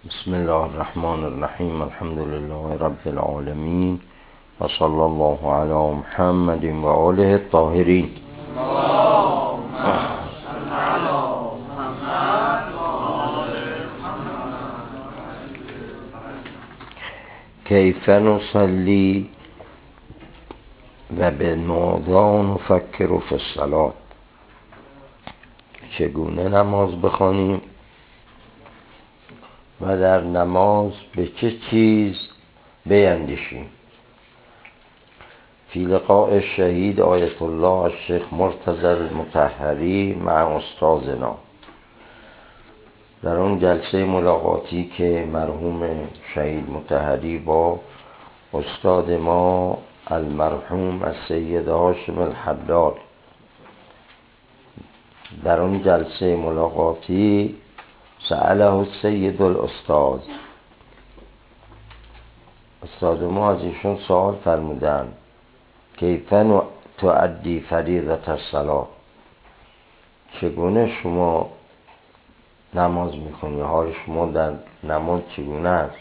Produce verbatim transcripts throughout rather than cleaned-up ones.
بسم الله الرحمن الرحیم. الحمد لله رب العالمین و صلی الله علی محمد و آله الطاهرین. کیف نصلی و به ماذا نفکر فی الصلاة، چگونه نماز بخوانیم و در نماز به چه چیز بیندیشیم. فی لقاء شهید آیت الله الشیخ مرتضی المطهری مع استاذنا، در اون جلسه ملاقاتی که مرحوم شهید مطهری با استاد ما المرحوم السید هاشم الحداد، در اون جلسه ملاقاتی سأله السید الاستاذ، استاد ما از ایشون سوال فرمودن کیف تؤدی فریضة الصلاة، چگونه شما نماز میکنی، حال شما در نماز چگونه است؟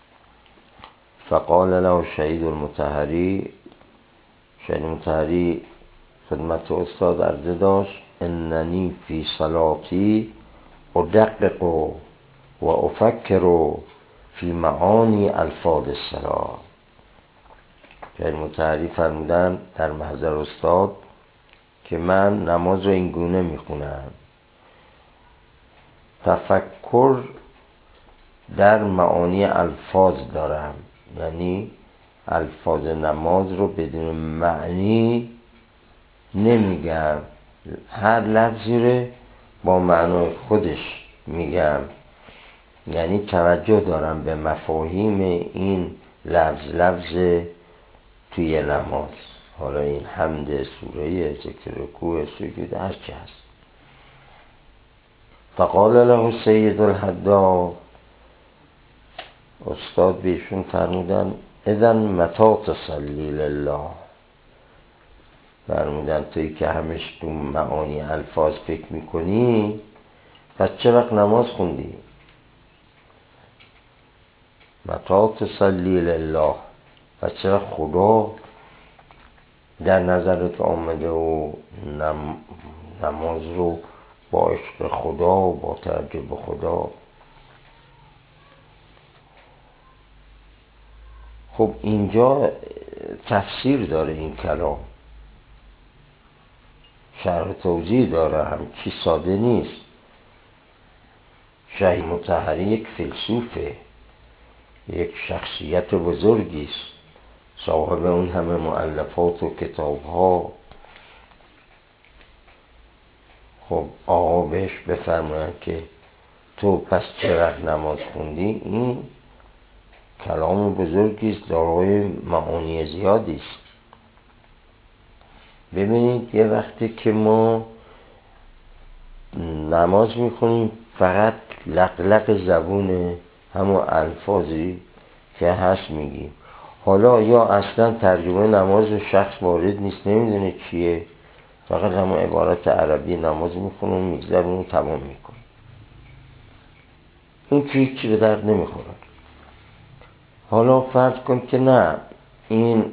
فقال له شهید المطهری، شهید مطهری خدمت استاد عرضه داشت اننی فی صلاتی ادقق و افکر فی معانی الفاظ الصلاة. شهید مطهری فرمودن در محضر استاد که من نماز رو این گونه میخونم، تفکر در معانی الفاظ دارم، یعنی الفاظ نماز رو بدون معنی نمیگم، هر لفظی رو با معنای خودش میگم، یعنی توجه دارم به مفاهیم این لفظ لفظ توی نماز، حالا این حمد، سوره، ذکر، رکوع، سجود، هر چی هست. فقال له السید الحداد، استاد بهشون فرمودن اذن متی تصلی لله، فرمودن توی که همش تو معانی الفاظ فکر میکنی پس چه وقت نماز خوندی؟ متی تصلی لله، پس چه وقت خدا در نظرت آمده و نم... نماز رو با عشق خدا و با توجه به خدا. خب اینجا تفسیر داره این کلام، شرح توضیح داره، هم چی ساده نیست. شهید مطهری یک فیلسوفه، یک شخصیت بزرگی است، صاحب اون همه مؤلفات و کتاب ها. خب آقا بهش بفرماید که تو پس چه وقت نماز خوندی، این کلام بزرگی است، دارای معانی زیادی است. ببینید یه وقتی که ما نماز میخونیم فقط لق زبون همون الفاظی که هست میگیم، حالا یا اصلا ترجمه نماز شخص وارد نیست، نمیدونه چیه، فقط همون عبارت عربی نماز میخونه و میگذرونه و تمام میکنه، این که هیچی به درد نمیخوره. حالا فرض کن که نه، این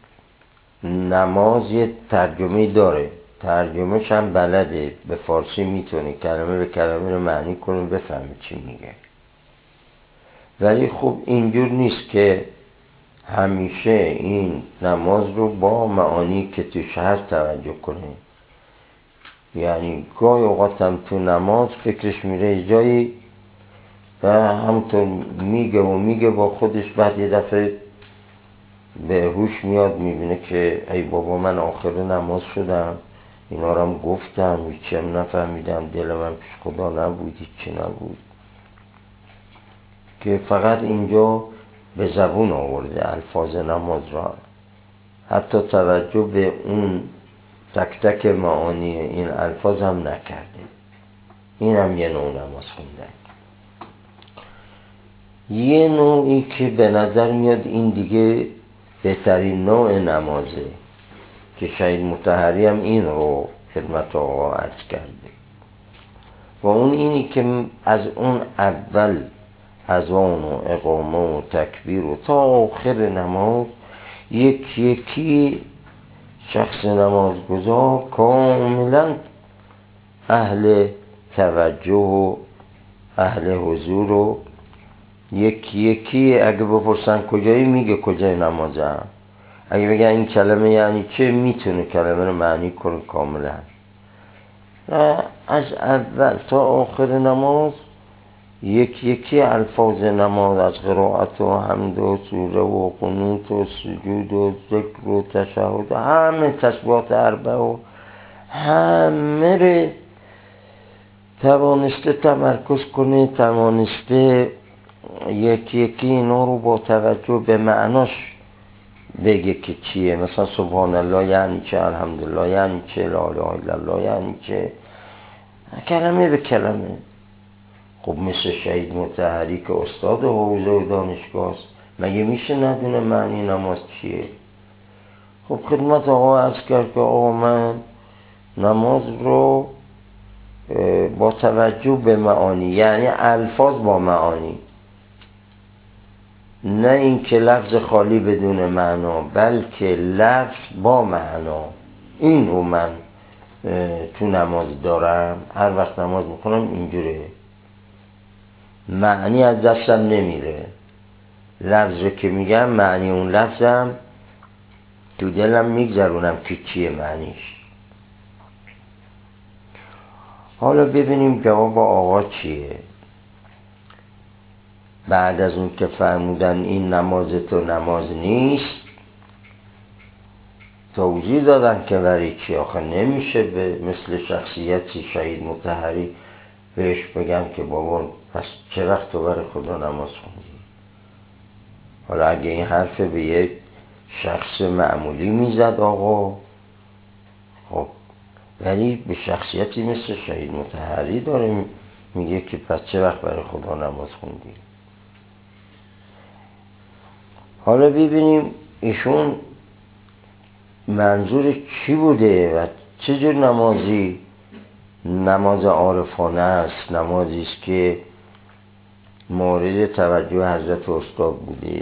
نماز یه ترجمه داره، ترجمهش هم بلده، به فارسی میتونه کلمه به کلمه رو معنی کنه بفهمه چی میگه، ولی خب اینجور نیست که همیشه این نماز رو با معانی که توش هست توجه کنه. یعنی گاهی اوقات هم تو نماز فکرش میره جایی و همونطور میگه و میگه با خودش، بعد یه دفعه به هوش میاد میبینه که ای بابا من آخر نماز شدم، اینا رو هم گفتم، هیچی هم نفهمیدم، دل من پیش خدا نبود، هیچی نبود، که فقط اینجا به زبون آورده الفاظ نماز را، حتی توجه به اون تک تک معانی این الفاظ هم نکرده. این هم یه نوع نماز خوندن. یه نوعی که به نظر میاد این دیگه بهترین نوع نمازه که شهید مطهری هم این رو خدمت آقا عرض کرده، و اون اینی که از اون اول اذان و اقامه و تکبیر و تا آخر نماز یکی یکی شخص نمازگزار کاملا اهل توجه و اهل حضور و یکی یکی اگه بپرسن کجایی میگه کجای نمازم، اگه بگن این کلمه یعنی چه میتونه کلمه رو معنی کنه کاملا. از اول تا آخر نماز یکی یکی الفاظ نماز از قرائت و حمد و سوره و قنوت و سجود و ذکر و تشهد و همه تسبیحات اربع و همه رو توانسته تمرکز کنه، توانسته یکی یکی اینا رو با توجه به معناش بگه که چیه. مثلا سبحان الله یعنی چه، الحمدلله یعنی چه، لا اله الا الله یعنی چه، کلمه به کلمه. خب مثل شهید مطهری که استاد حوزه و دانشگاه است، مگه میشه ندونه معنی نماز چیه؟ خب خدمت آقا عرض کرد که آقا من نماز رو با توجه به معانی، یعنی الفاظ با معانی، نه این که لفظ خالی بدون معنا، بلکه لفظ با معنا، این رو من تو نماز دارم. هر وقت نماز میکنم اینجوره، معنی از دستم نمیره، لفظ رو که میگم معنی اون لفظم تو دلم میگذرونم که چیه معنیش. حالا ببینیم جواب آقا چیه. بعد از اون که فرمودن این نماز تو نماز نیست، توضیح دادن که برای چی. آخه نمیشه به مثل شخصیتی شهید مطهری بهش بگم که بابا پس چه وقت تو برای خدا نماز خوندی؟ حالا اگه این حرف به یک شخص معمولی میزد آقا، خب ولی به شخصیتی مثل شهید مطهری داره میگه که پس چه وقت برای خدا نماز خوندی؟ حالا ببینیم ایشون منظور چی بوده و چه جور نمازی نماز عارفانه است، نمازی است که مورد توجه حضرت استاد بوده.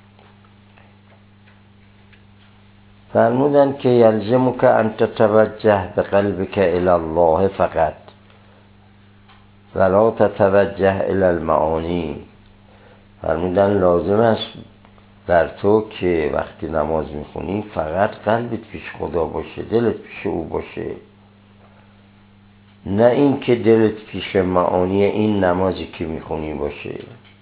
فرمودن که یلزمک ان تتوجه بقلبک الی الله فقط ولا تتوجه الی المعانی. فرمودن لازم است بر تو که وقتی نماز میخونی فقط قلبت پیش خدا باشه، دلت پیش او باشه، نه این که دلت پیش معانی این نمازی که میخونی باشه.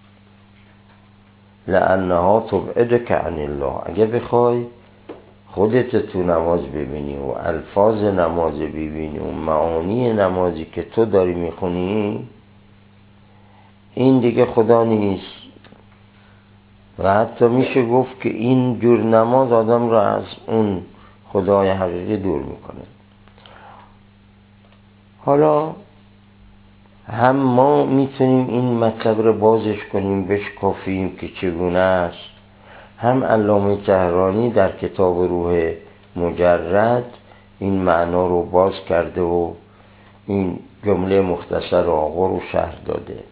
لانها تبعدک عن الله. اگه بخوای خودت تو نماز ببینی و الفاظ نماز ببینی و معانی نمازی که تو داری میخونی، این دیگه خدا نیست. و حتی میشه گفت که این جور نماز آدم را از اون خدای حقیقی دور میکنه. حالا هم ما میتونیم این مطلب رو بازش کنیم، بشکافیم که چگونه است، هم علامه طحرانی در کتاب روح مجرد این معنا رو باز کرده و این جمله مختصر آقا رو شرح داده.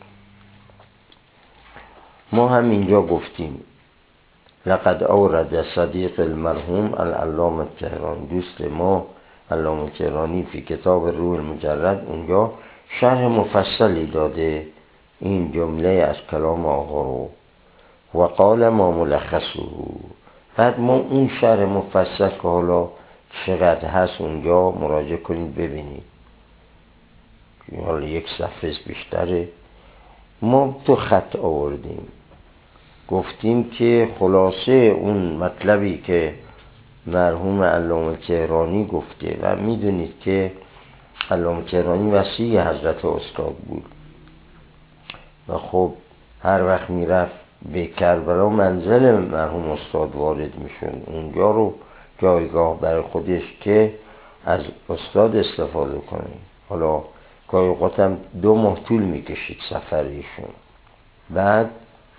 ما هم اینجا گفتیم لقد اورد صدیق المرحوم العلامه طحرانی، دوست ما علامه طحرانی، فی کتاب روح المجرد اونجا شرح مفصلی داده این جمله از کلام آقا رو. و قال ما ملخصه. بعد ما اون شرح مفصل که حالا چقدر هست اونجا مراجعه کنید ببینید، حالا یک صفحه بیشتره. ما تو خط آوردیم، گفتیم که خلاصه اون مطلبی که مرحوم علامه طحرانی گفته، و میدونید که علامه طحرانی وصی حضرت استاد بود و خب هر وقت میرفت به کربلا منزل مرحوم استاد وارد میشون، اونجا رو جایگاه برای خودش که از استاد استفاده کنه. حالا گاهی اوقات هم دو ماه طول میکشید سفر ایشون. بعد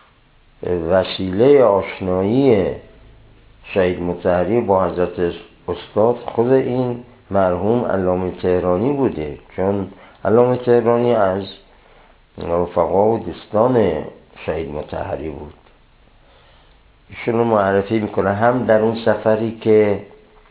وسیله آشنایی شهید مطهری با حضرت استاد خود این مرحوم علامه طحرانی بوده، چون علامه طحرانی از رفقا و دوستان شهید مطهری بود. ایشونو معرفی میکنه هم در اون سفری که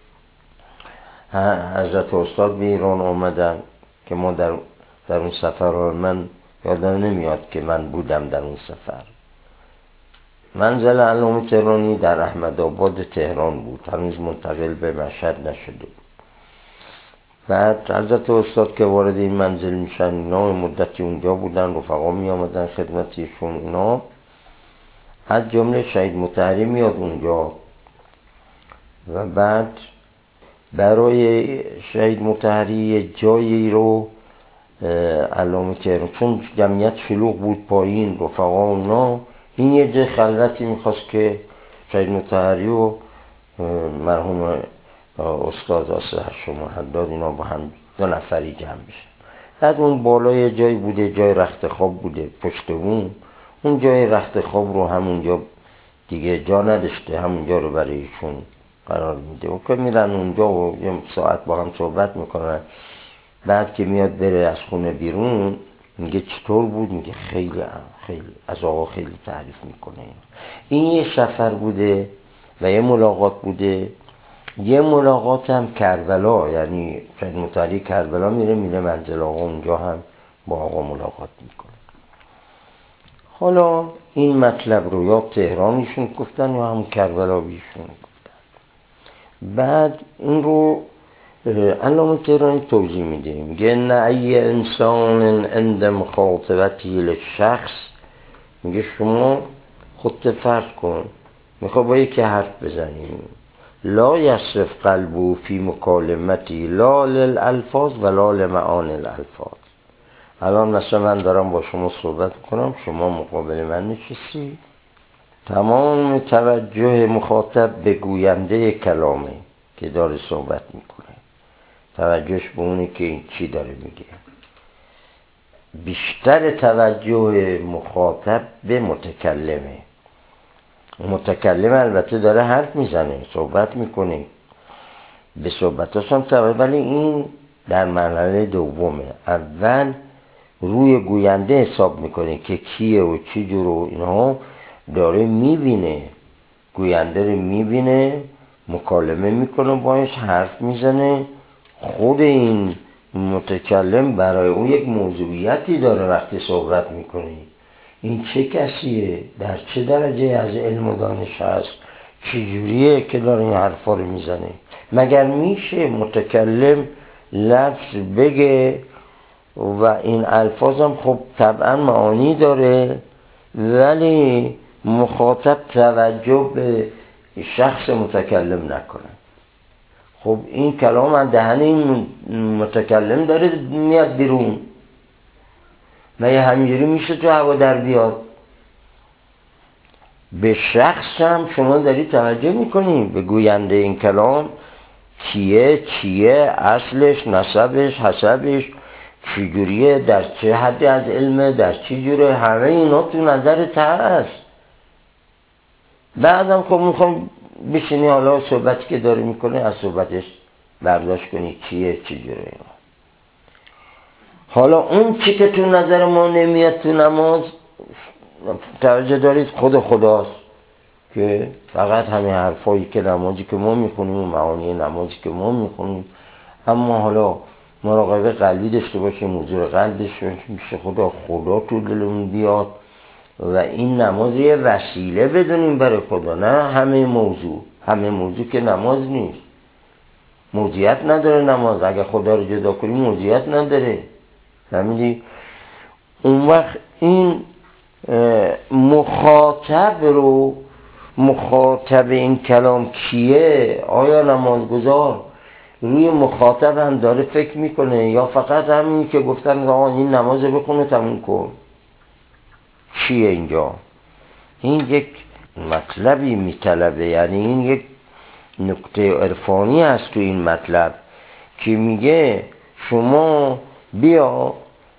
حضرت استاد به ایران آمدن که ما در در اون سفر، من یادم نمیاد که من بودم در اون سفر. منزل علامه تهرانی در احمدآباد تهران بود، هنوز منتقل به مشهد نشده بود. بعد حضرت استاد که وارد این منزل میشن، اینا مدتی اونجا بودن، رفقا می آمدن خدمتیشون اینا، از جمله شهید مطهری میاد اونجا و بعد برای شهید مطهری جایی رو علامه تهران، چون جمعیت شلوغ بود پایین، رفقا اونا، این یه جای خلوتی میخواست که شهید مطهری و مرحوم استاد آصف هشم حداد اینا با هم دو نفری جمع بشن. بعد اون بالای جایی بوده، جای رخت خواب بوده پشت بوم، اون جای رخت خواب رو همونجا دیگه جا نداشته، همونجا رو برایشون قرار میده و که میرن اونجا و یه ساعت با هم صحبت میکنن. بعد که میاد بره از خونه بیرون، میگه چطور بود؟ میگه خیلی خیلی از آقا خیلی تعریف میکنه. این یه سفر بوده و یه ملاقات بوده. یه ملاقات هم کربلا، یعنی شهید مطهری کربلا میره میره منزل آقا، اونجا هم با آقا ملاقات میکنه. حالا این مطلب رو یا تهرانیشون گفتن یا هم کربلا بیشون گفتن. بعد این رو علامه تهرانی توضیح میده، میگه نه ای انسان عند مخاطبتی لشخص، میگه شما خودت فرض کن میخوای با یکی حرف بزنیم، لا یصرف قلبو فی مکالمتی لا للالفاظ ولا لمعانی الالفاظ. الان مثلا من دارم با شما صحبت کنم، شما مقابل من نشستی، تمام توجه مخاطب به گوینده کلامه که داره صحبت میکنه، توجهش به اونه که این چی داره میگه. بیشتر توجه مخاطب به متکلمه. متکلم البته داره حرف میزنه، صحبت میکنه، به صحبتاش هم توجه، ولی این در مرحله دومه. اول روی گوینده حساب میکنه که کیه و چی جور و اینها داره میبینه، گوینده رو میبینه، مکالمه میکنه، باش حرف میزنه. خود این متکلم برای اون یک موضوعیتی داره وقتی صحبت میکنه، این چه کسیه، در چه درجه از علم و دانش هست، چجوریه که داره این حرفا رو میزنه. مگر میشه متکلم لفظ بگه و این الفاظم خب طبعا معانی داره ولی مخاطب توجه به شخص متکلم نکنه؟ خب این کلام از دهن این متکلم داره میاد بیرون و یه همینجوری میشه تو هوا در بیاد. به شخص هم شما داری توجه میکنی، به گوینده این کلام کیه، چیه، اصلش، نسبش، حسبش چجوریه، در چه حدی از علمه، در چه جوره، همه اینا تو نظرت هست. بعدم خب میخوام بشینی حالا صحبتی که داره میکنه از صحبتش برداشت کنی چیه چجوره اینا. حالا اون چی که تو نظر ما نمیاد تو نماز، توجه دارید خود خداست که فقط همین حرفایی که نمازی که ما میخونیم و معانی نمازی که ما میخونیم، اما حالا مراقبه قلبی داشته باشیم، حضور قلب داشته باشیم، میشه خدا خدا تو دلمون بیاد و این نماز یه وسیله بدونیم برای خدا، نه همه موضوع. همه موضوع که نماز نیست، موضوعیت نداره نماز. اگه خدا رو جدا کنیم موضوعیت نداره. فهمیدی؟ اون وقت این مخاطب رو، مخاطب این کلام کیه؟ آیا نمازگزار روی مخاطب هم داره فکر میکنه یا فقط همین که گفتن آقا این نماز بخونه تموم کن؟ چیه اینجا؟ این یک مطلبی میطلبه، یعنی این یک نقطه عرفانی هست تو این مطلب که میگه شما بیا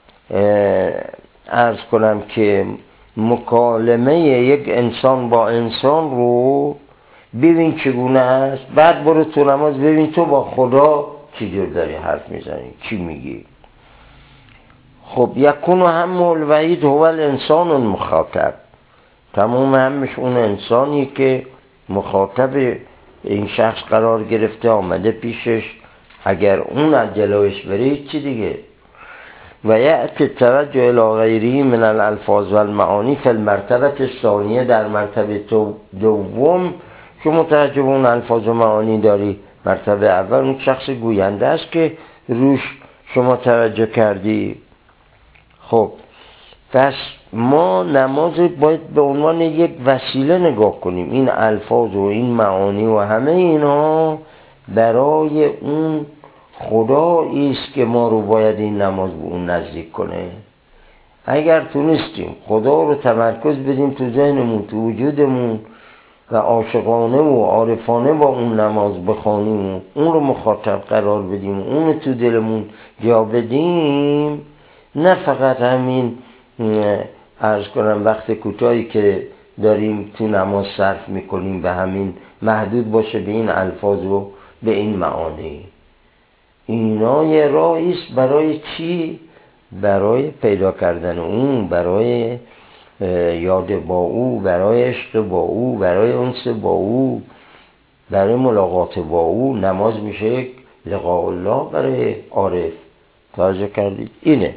عرض کنم که مکالمه یک انسان با انسان رو ببین چگونه است، بعد برو تو نماز ببین تو با خدا چجور داری حرف میزنی، چی میگی. خب یکون هم الوحید هو الانسان المخاطب، تمام همش اون انسانی که مخاطب این شخص قرار گرفته، آمده پیشش، اگر اون از جلوش بره چی دیگه. و یأتی التوجه الی غیره من الالفاظ و المعانی فی المرتبه الثانیه، در مرتبه دوم که متوجه اون الفاظ و معانی داری. مرتبه اول اون شخص گوینده است که روش شما توجه کردی. خب پس ما نماز باید به عنوان یک وسیله نگاه کنیم. این الفاظ و این معانی و همه اینا برای اون خدایی است که ما رو باید این نماز به اون نزدیک کنه. اگر تونستیم خدا رو تمرکز بدیم تو ذهنمون، تو وجودمون و عاشقانه و عارفانه با اون نماز بخوانیم و اون رو مخاطب قرار بدیم و اون رو تو دلمون جا بدیم، نه فقط همین عرض کنم وقت کوتاهی که داریم تو نماز صرف میکنیم به همین محدود باشه به این الفاظ و به این معانی. اینا یه راهی است برای چی؟ برای پیدا کردن اون، برای یاد با او، برای عشق با او، برای انس با او، برای ملاقات با او. نماز میشه لقاء الله برای عارف. توجه کردید؟ اینه.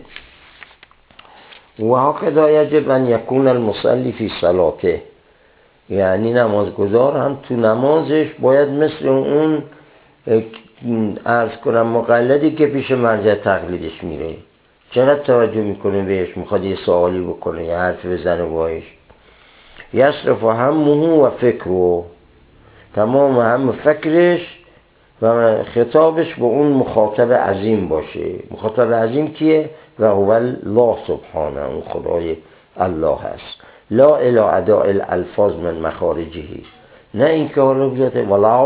و هکذا یجب ان یکون المصلی فی صلاته، یعنی نمازگزار هم تو نمازش باید مثل اون عرض کنم مقلدی که پیش مرجع تقلیدش میره، چقدر توجه میکنه بهش، میخواد یه سوالی بکنه، یه حرف بزنه باش. یصرف همه و فکره، تمام هم فکرش و خطابش به اون مخاطب عظیم باشه. مخاطب عظیم کیه؟ و هو الله سبحانه، اون خدای الله هست. لا الی اداء الالفاظ من مخارجه، نه این که حالا بیاده ولا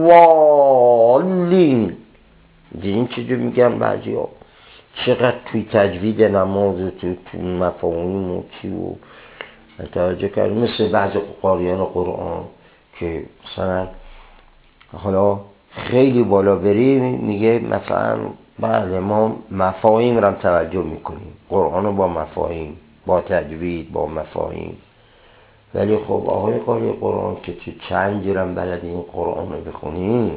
والین. دیدین چجور میگن بعضی ها چقدر توی تجوید نماز و توی مفاهیم و چی و توجه کرد، مثل بعضی قاریان قرآن که مثلا حالا خیلی بالا بری میگه مثلا بله ما مفاهیم رو توجه میکنیم، قرآن رو با مفاهیم، با تجوید، با مفاهیم. ولی خب آقای قاری قرآن که تو چند جرم بلد این قرآن رو بخونیم،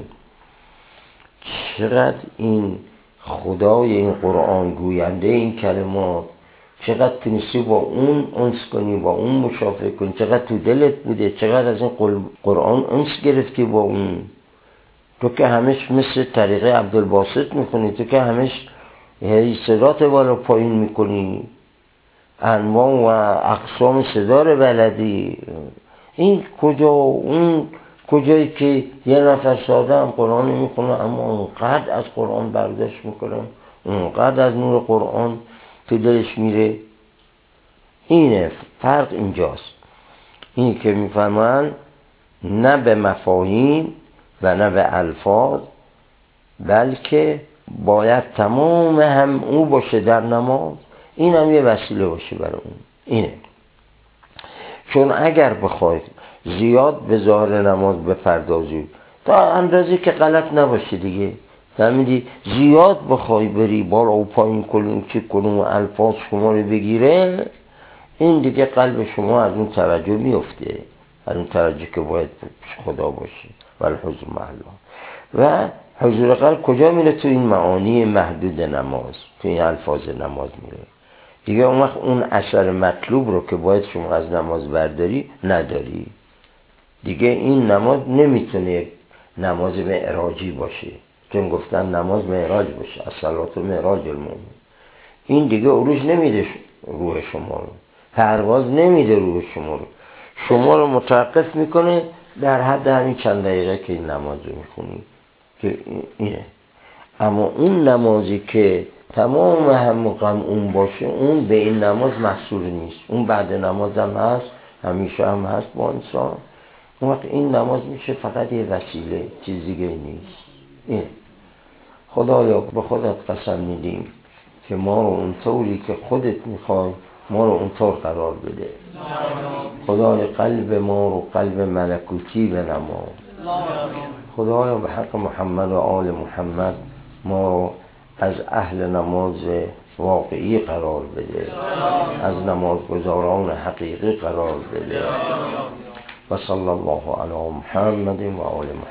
چقدر این خدای این قرآن، گوینده این کلمات، چقدر تونستی با اون انس کنی، با اون مشافهه کنی، چقدر تو دلت بوده، چقدر از این قرآن انس گرفتی با اون. تو که همش مثل طریقه عبدالباسط میکنی، تو که همش صدات بالا پایین میکنی، انواع و اقسام صدا رو بلدی. این کجا اون کجایی که یه نفر ساده هم قرآن میخونه اما اونقدر از قرآن برداشت میکنه، اونقدر از نور قرآن تو دلش میره. اینه فرق اینجاست. اینی که میفهمن نه به مفاهیم و نه به الفاظ، بلکه باید تمام هم او باشه در نماز، این هم یه وسیله باشه برای اون. اینه. چون اگر بخواید زیاد به ظاهر نماز بپردازید تا اندازه که غلط نباشه دیگه، فهمیدی؟ زیاد بخوای بری بالا و پایین کنیم چی کنیم و الفاظ شما رو بگیره، این دیگه قلب شما از اون توجه میفته، از اون توجه که باید خدا باشه. ولی حضور محلا و حضور قلب کجا میره؟ تو این معانی محدود نماز، تو این الفاظ نماز میره دیگه. اون وقت اون اثر مطلوب رو که باید شما از نماز برداری نداری دیگه. این نماز نمیتونه نماز معراجی باشه، چون گفتن نماز معراج باشه، الصلاة معراج المؤمن. این دیگه عروج نمیده روح شما رو، پرواز نمیده روح شما رو، شما رو متوقف میکنه در حد همین چند دقیقه که این نماز رو میخونی که اینه. اما اون نمازی که تمام هم اون باشه، اون به این نماز محصول نیست. اون بعد نماز هم هست، همیشه هم هست با انسان. اون وقت این نماز میشه فقط یه وسیله، چیز دیگه نیست. این خدایا به خودت قسم میدیم که ما رو اونطوری که خودت میخوای ما رو اونطور قرار بده. خدای قلب ما رو قلب ملکوتی بنما. خدایا به حق محمد و آل محمد ما رو از اهل نماز واقعی قرار بده، از نمازگزاران حقیقی قرار بده. و صلی الله علی محمد و آل محمد.